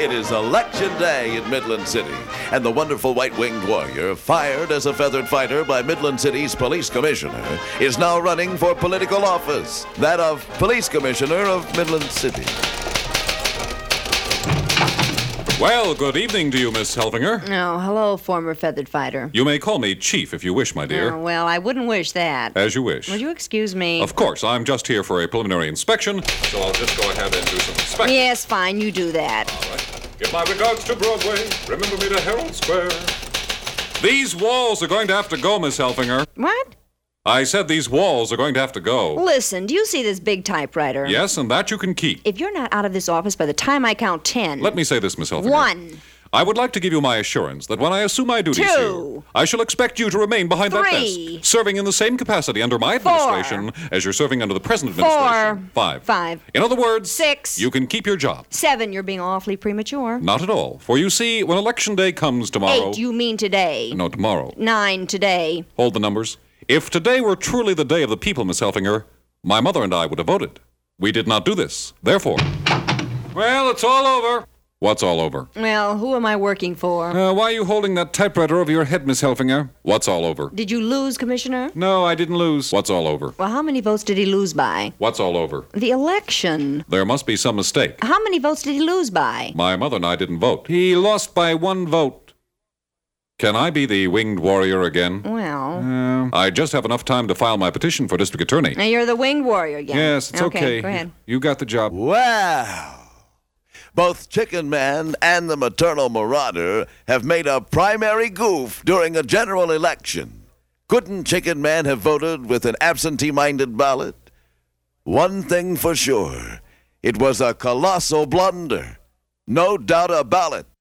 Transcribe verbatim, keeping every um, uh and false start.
It is election day in Midland City, and the wonderful white-winged warrior, fired as a feathered fighter by Midland City's police commissioner, is now running for political office, that of police commissioner of Midland City. Well, good evening to you, Miss Helfinger. Oh, hello, former feathered fighter. You may call me Chief if you wish, my dear. Oh, well, I wouldn't wish that. As you wish. Would you excuse me? Of course, I'm just here for a preliminary inspection, so I'll just go ahead and do some inspection. Yes, fine, you do that. All right. Give my regards to Broadway. Remember me to Herald Square. These walls are going to have to go, Miss Helfinger. What? I said these walls are going to have to go. Listen, do you see this big typewriter? Yes, and that you can keep. If you're not out of this office by the time I count ten... Let me say this, Miss Helfinger. One. I would like to give you my assurance that when I assume my duties Two. here, I shall expect you to remain behind that Three. desk, serving in the same capacity under my Four. administration as you're serving under the present administration. Four. Five. Five. In other words, Six. You can keep your job. Seven, you're being awfully premature. Not at all. For you see, when election day comes tomorrow... Eight, you mean today. No, tomorrow. Nine, today. Hold the numbers. If today were truly the day of the people, Miss Helfinger, my mother and I would have voted. We did not do this. Therefore... Well, it's all over. What's all over? Well, who am I working for? Uh, why are you holding that typewriter over your head, Miss Helfinger? What's all over? Did you lose, Commissioner? No, I didn't lose. What's all over? Well, how many votes did he lose by? What's all over? The election. There must be some mistake. How many votes did he lose by? My mother and I didn't vote. He lost by one vote. Can I be the winged warrior again? Well... Uh, I just have enough time to file my petition for district attorney. Now you're the winged warrior again. Yes, it's okay. Okay, go ahead. You got the job. Wow! Both Chicken Man and the Maternal Marauder have made a primary goof during a general election. Couldn't Chicken Man have voted with an absentee-minded ballot? One thing for sure, it was a colossal blunder. No doubt about it.